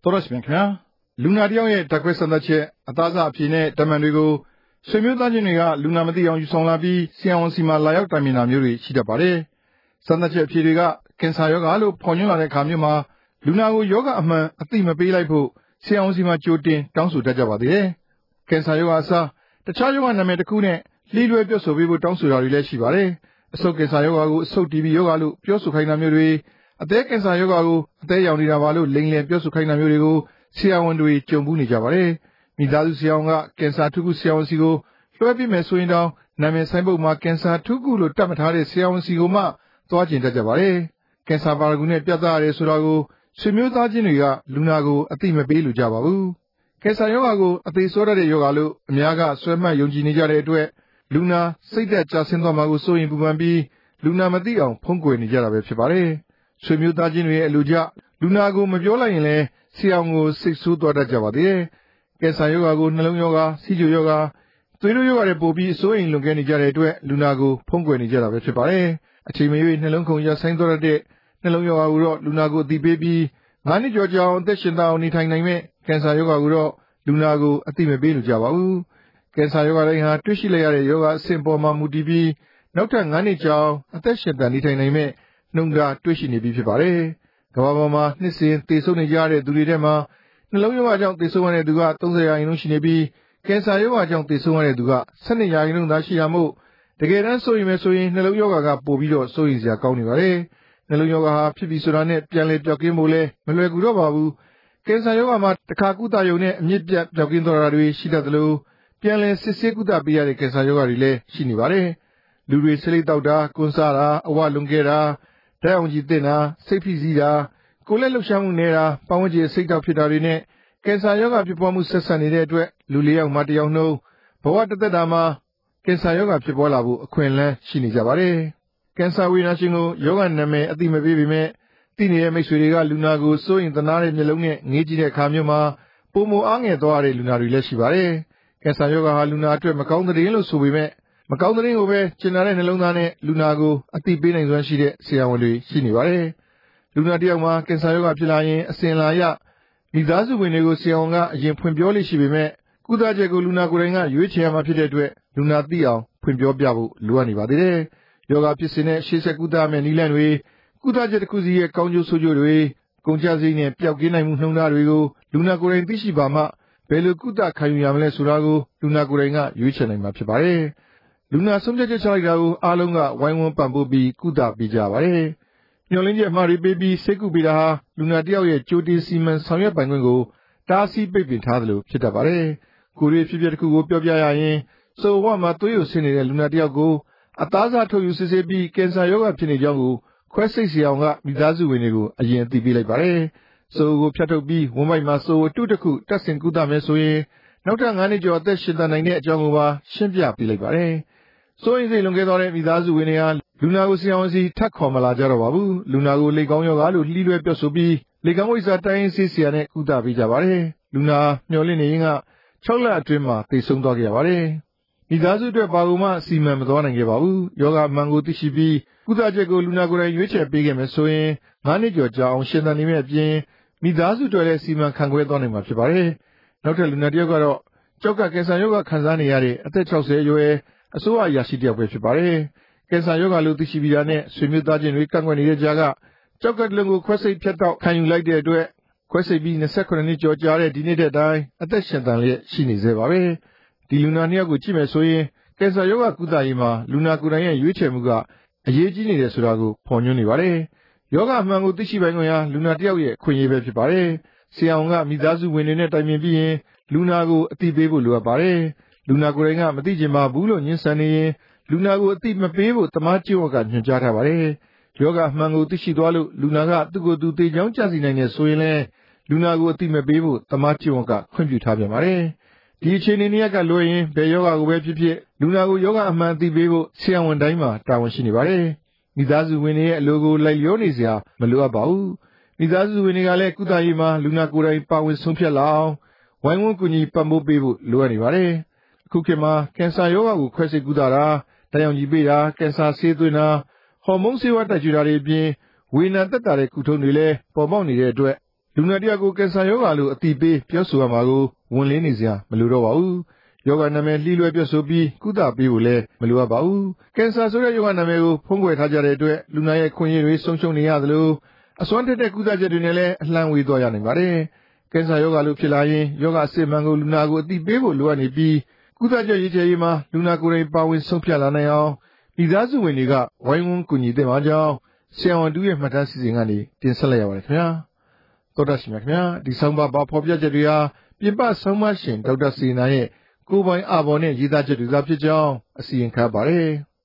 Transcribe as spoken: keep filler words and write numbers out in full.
တော်ရရှိမြခင်ဗျာလူနာတယောက်ရဲ့ဓာတ်ခွဲစမ်းသပ်ချက်အသားစားအဖြစ်နဲ့ဓာတ်မှန်တွေကိုဆွေမျိုးသားချင်းတွေကလူနာမသိအောင်ယူဆောင်လာပြီးဆရာဝန်စီမှာလာရောက်တိုင်ပင်တာမျိုးတွေရှိတတ်ပါတယ်စမ်းသပ်ချက်အဖြစ်တွေကကင်ဆာရောဂါလို့ဖော်ညွှန်းလာတဲ့အခါမျိုးမှာလူနာကိုယောဂအမှန်အသိမပေးလိုက်ဖို့ဆရာဝန်စီမှာကြိုတင်တောင်းဆိုတတ်ကြပါသေးတယ်ကင်ဆာရောဂါအစားတခြားရောဂါနာမည်တစ်ခုနဲ့လှီးလွဲပြောဆိုပေးဖို့တောင်းဆိုတာတွေလည်းရှိပါတယ်အဆုတ်ကင်ဆာရောဂါကိုအဆုတ် တီ ဘီ ရောဂါလို့ပြောဆိုခိုင်းတာမျိုးတွေအသည်းကင်ဆာရောဂါကိုအသည်းရောင်နေတာပါလို့လိမ်လည်ပြောဆိုခိုင်းတာမျိုးတွေကိုဆရာဝန်တွေကြုံဘူးနေကြပါတယ်မိသားစုဆရာဝန်ကကင်ဆာထုခုဆရာဝန်စီကိုလွှဲပေးမယ်ဆိုရင်တောင်နာမည်ဆိုင်ပုတ်မှာကင်ဆာထုခုလို့တတ်မှတ်ထားတဲ့ဆရာဝန်စီကိုမှသွားကျင်တတ်ကြပါတယ်ကင်ဆာပါရဂူနဲ့ပြသရတယ်ဆိုတာကိုဆွေမျိုးသားချင်းတွေကလူနာကိုအသိမပေးလို့ကြပါဘူးကင်ဆာရောဂါကိုအသေးစောတတ်တဲ့ရောဂါလို့အများကဆွဲမှတ်ယုံကြည်နေကြတဲ့အတွက်လူနာစိတ်သက်ကြဆင်းသွားမှာကိုစိုးရင်ပူပန်ပြီးလူနာမသိအောင်ဖုံးကွယ်နေကြတာပဲဖြစ်ပါတယ်ဆွေမျိုးသားချင်းတွေရဲ့အလိုကျလူနာကိုမပြောလိုက်ရင်လည်းဆရာဝန်ကိုစိတ်ဆိုးသွားတတ်ကြပါသေးတယ်ကင်ဆာရောဂါကိုနှလုံးရောဂါဆီးချိုရောဂါသွေးတိုးရောဂါတွေပို့ပြီးစိုးရင်လွန်ကဲနေကြတဲ့အတွက်လူနာကိုဖုံးကွယ်နေကြတာပဲဖြစ်ပါတယ်အချိန်မရွေးနှလုံးခုန်ရဆိုင်သွားတဲ့နှလုံးရောဂါကိုတော့လူနာကိုအသိပေးပြီးငါးနှစ်ကျော်ကြာအောင်အသက်ရှင်သန်အောင်နေထိုင်နိုင်မဲ့ကင်ဆာရောဂါကိုတော့လူနာကိုအသိမပေးလို့ကြပါဘူးကင်ဆာရောဂါတိုင်းဟာတွေ့ရှိလိုက်ရတဲ့ရောဂါအဆင့်ပေါ်မှာမူတည်ပြီးနောက်ထပ်ငါးနှစ်ကြာအောင်အသက်ရှင်သန်နေထိုင်နိုင်မဲ့နှုန်းထားတွေ့ရှိနေပြီဖြစ်ပါတယ်ကမ္ဘာပေါ်မှာနှစ်စဉ်သေဆုံးနေကြတဲ့သူတွေထဲမှာနှလုံးရောဂါကြောင့်သေဆုံးရတဲ့သူကသုံးဆယ်ရာခိုင်နှုန်းရှိနေပြီးကင်ဆာရောဂါကြောင့်သေဆုံးရတဲ့သူကဆယ်နှစ်ရာခိုင်နှုန်းသာရှိရမို့တကယ်တမ်းဆိုရင်ပဲဆိုရင်နှလုံးရောဂါကပိုပြီးတော့စိုးရိမ်စရာကောင်းနေပါတယ်နှလုံးရောဂါဟာဖြစ်ပြီးဆိုတာနဲ့ပြန်လည်ပျောက်ကင်းဖို့လည်းမလွယ်ကူတော့ပါဘူးကင်ဆာရောဂါမှာတစ်ခါကုသရုံနဲ့အမြင့်ပြတ်ပျောက်ကင်းသွားတာတွေရှိတတ်သလိုပြန်လည်စစ်ဆေးကုသပေးရတဲ့ကင်ဆာရောဂါတွေလည်းရှိနေပါတယ်လူတွေဆေးလိပ်တောက်တာကွန်းစားတာအဝလွန်ခဲ့တာဓာတ်အောင်ကြည့်တင်တာစိတ်ဖိစီးတာကိုယ်လက်လှုပ်ရှားမှုနေတာပတ်ဝန်းကျင်စိတ်တောက်ဖြစ်တာတွေနဲ့ကင်ဆာရောဂါဖြစ်ပွားမှုဆက်ဆက်နေတဲ့အတွက်လူလေးယောက်မှတစ်ယောက်နှုန်းဘဝတစ်သက်တာမှာကင်ဆာရောဂါဖြစ်ပွားလာဖို့အခွင့်အလမ်းရှိနေကြပါတယ်ကင်ဆာဝေဒနာရှင်ကိုရောဂါနာမည်အသိမပေးပေမဲ့သိနေတဲ့မိတ်ဆွေတွေကလူနာကိုစိုးရင်သနာတဲ့မျက်လုံးနဲ့ငေးကြည့်တဲ့အခါမျိုးမှာပုံမအားငယ်သွားတဲ့လူနာတွေလည်းရှိပါတယ်ကင်ဆာရောဂါဟာလူနာအတွက်မကောင်းတဲ့ရင်လို့ဆိုပေမဲ့မကောင်းတဲ့ရင်ကိုပဲကျင်နာတဲ့နှလုံးသားနဲ့လူနာကိုအသိပေးနိုင်စွမ်းရှိတဲ့ဆရာဝန်တွေရှိနေပါတယ်လူနာတယောက်မှာကင်ဆာရောဂါဖြစ်လာရင်အစဉ်လာရမိသားစုဝင်တွေကိုဆရာဝန်ကအရင်ဖွင့်ပြောလိမ့်ရှိပေမဲ့ကုသချက်ကိုလူနာကိုယ်တိုင်ကရွေးချယ်ရမှာဖြစ်တဲ့အတွက်လူနာသိအောင်ဖွင့်ပြောပြဖို့လိုအပ်နေပါသေးတယ်ယောဂဖြစ်စဉ်နဲ့ရှေ့ဆက်ကုသမယ့်နည်းလမ်းတွေကုသချက်တစ်ခုစီရဲ့ကောင်းကျိုးဆိုးကျိုးတွေကုန်ကျစရိတ်နဲ့ပျောက်ကင်းနိုင်မှုနှုန်းထားတွေကိုလူနာကိုယ်တိုင်သိရှိပါမှဘယ်လိုကုသခံယူရမလဲဆိုတာကိုလူနာကိုယ်တိုင်ကရွေးချယ်နိုင်မှာဖြစ်ပါတယ်လူနာဆုံးဖြတ်ချက်ချလိုက်တာကိုအားလုံးကဝိုင်းဝန်းပံ့ပိုးပြီးကုသပေးကြပါတယ်ညှော်လင်းချက်အမှားတွေပေးပြီးစိတ်ကူပေးတာဟာလူနာတယောက်ရဲ့ကြိုတင်စီမံဆောင်ရွက်ပိုင်ခွင့်ကိုတားဆီးပိတ်ပင်ထားသလိုဖြစ်တတ်ပါတယ်ကိုယ်ရေးဖြစ်ဖြစ်တစ်ခုကိုပြောပြရရင်ဆိုဝါမှာသွေးရဆင်းနေတဲ့လူနာတယောက်ကိုအသားစားထုတ်ယူစစ်ဆေးပြီးကင်ဆာရောဂါဖြစ်နေကြောင်းကိုခွဲစိတ်ဆရာဝန်ကမိသားစုဝင်တွေကိုအရင်အသိပေးလိုက်ပါတယ်ဆိုကိုဖြတ်ထုတ်ပြီးဝမ်းပိုက်မှာဆိုတုတစ်ခုတက်ဆင်ကုသမယ်ဆိုရင်နောက်ထပ်ငါးနှစ်ကျော်အသက်ရှင်သန်နိုင်တဲ့အကြောင်းကိုပါရှင်းပြပေးလိုက်ပါတယ်ဆိုရင်စိတ်လွန်ခဲ့သွားတဲ့မိသားစုဝင်တွေကလူနာကိုဆရာဝန်စီထပ်ခေါ်မလာကြတော့ပါဘူးလူနာကိုလေကောင်းရောဂါလို့လှီးလွဲပြောဆိုပြီးလေကောင်းဝိဇ္ဇာတိုင်းရင်းဆေးဆရာနဲ့ကုသပေးကြပါတယ်လူနာမျှော်လင့်နေရင်က၆လအတွင်းမှာသေဆုံးသွားခဲ့ရပါတယ်မိသားစုအတွက်ဘာလို့မှစီမံမသွားနိုင်ခဲ့ပါဘူးယောဂအမှန်ကိုသိရှိပြီးကုသချက်ကိုလူနာကိုယ်တိုင်ရွေးချယ်ပေးခဲ့မယ်ဆိုရင်ငါးနှစ်ကျော်ကြာအောင်ရှင်သန်နေမယ့်အပြင်မိသားစုတွေလည်းစီမံခန့်ခွဲသွားနိုင်မှာဖြစ်ပါတယ်နောက်ထပ်လူနာတစ်ယောက်ကတော့ကြောက်ကကင်ဆာရောဂါခံစားနေရတဲ့အသက်၆၀အရွယ်အစိုးရအရာရှိတစ်ယောက်ပဲဖြစ်ပါတယ်ကင်ဆာရောဂါလို့သိရှိပြီးတာနဲ့ဆွေမျိုးသားချင်းတွေကန့်ကွက်နေတဲ့ကြားကကြောက်ကတလုံးကိုခွဲစိတ်ဖြတ်တောက်ခံယူလိုက်တဲ့အတွက်ခွဲစိတ်ပြီး၂၈နှစ်ကျော်ကြာတဲ့ဒီနေ့တဲ့တိုင်အသက်ရှင်သန်လျက်ရှိနေသေးပါပဲဒီလူနာနှစ်ယောက်ကိုကြည့်မယ်ဆိုရင်ကင်ဆာရောဂါကုသရေးမှာလူနာကိုယ်တိုင်ရဲ့ရွေးချယ်မှုကအရေးကြီးနေတယ်ဆိုတာကိုဖော်ညွှန်းနေပါတယ်ယောဂအမှန်ကိုသိရှိပိုင်ခွင့်ဟာလူနာတစ်ယောက်ရဲ့အခွင့်အရေးပဲဖြစ်ပါတယ်ဆရာဝန်ကမိသားစုဝင်တွေနဲ့တိုင်ပင်ပြီးရင်လူနာကိုအသိပေးဖို့လိုအပ်ပါတယ်လူနာကိုယ်တိုင်ကမသိချင်ပါဘူးလို့ညှင်းဆန်နေရင်လူနာကိုအသိမပေးဖို့တမန်ကျင့်ဝတ်ကညွှန်ကြားထားပါတယ်ယောဂအမှန်ကိုသိရှိသွားလို့လူနာကသူ့ကိုယ်သူသေချောင်းကြစီနိုင်တယ်ဆိုရင်လည်းလူနာကိုအသိမပေးဖို့တမန်ကျင့်ဝတ်ကခွင့်ပြုထားပြန်ပါတယ်ဒီအခြေအနေနည်းကလွယ်ရင်ဘယ်ယောဂကိုပဲဖြစ်ဖြစ်လူနာကိုယောဂအမှန်သိပေးဖို့ဆရာဝန်တိုင်းမှာတာဝန်ရှိနေပါတယ်မိသားစုဝင်တွေရဲ့အလိုကိုလိုက်လျောနေစရာမလိုအပ်ပါဘူးမိသားစုဝင်တွေကလည်းကုသရေးမှာလူနာကိုယ်တိုင်ပါဝင်ဆုံးဖြတ်လာအောင်ဝိုင်းဝန်းကူညီပံ့ပိုးပေးဖို့လိုအပ်နေပါတယ်အခုခေတ်မှာကင်ဆာရောဂါကိုခွဲစိတ်ကုသတာဓာတ်ရောင်ကြည့်ပေးတာကင်ဆာဆေးသွင်းတာဟော်မုန်းဆေးဝါးတိုက်ကျွေးတာတွေအပြင်ဝေဒနာသက်သာတဲ့ကုထုံးတွေလည်းပေါ်ပေါက်နေတဲ့အတွက်လလူနာတယောက်ကိုကင်ဆာရောဂါလို့အသိပေးပြောဆိုရမှာကိုဝန်လင်းနေစရာမလိုတော့ပါဘူးယောဂနာမည်လှီးလွဲပြောဆိုပြီးကုသပေးဖို့လည်းမလိုအပ်ပါဘူးကင်ဆာဆိုတဲ့ယောဂနာမည်ကိုဖုံးကွယ်ထားကြတဲ့အတွက်လူနာရဲ့ခွင့်ရတွေဆုံးရှုံးနေရသလိုအစွမ်းထက်တဲ့ကုသချက်တွေနဲ့လည်းအလှမ်းဝေးသွားရနိုင်ပါတယ်ကင်ဆာယောဂါလို့ဖြစ်လာရင်ယောဂအစစ်မှန်ကိုလူနာကိုအသိပေးဖို့လိုအပ်နေပြီးကုသချက်ရေးချယ်ရေးမှာလူနာကိုယ်တိုင်ပါဝင်ဆုံးဖြတ်လာနိုင်အောင်မိသားစုဝင်တွေကဝိုင်းဝန်းကူညီသင့်ပါကြောင်းဆရာဝန်တူရဲ့မှတ်တမ်းစီစဉ်ကနေတင်ဆက်လိုက်ရပါတယ်ခင်ဗျာသောတာရှင်များခင်ဗျာဒီဆောင်ပါပါဖော်ပြချက်တွေဟာပြင်ပဆောင်းမရှင်ဒေါက်တာစီနာရဲ့ကိုယ်ပိုင်အာဘော်နဲ့ရေးသားချက်တွေသာဖြစ်ကြောင်းအစီရင်ခံပါတယ်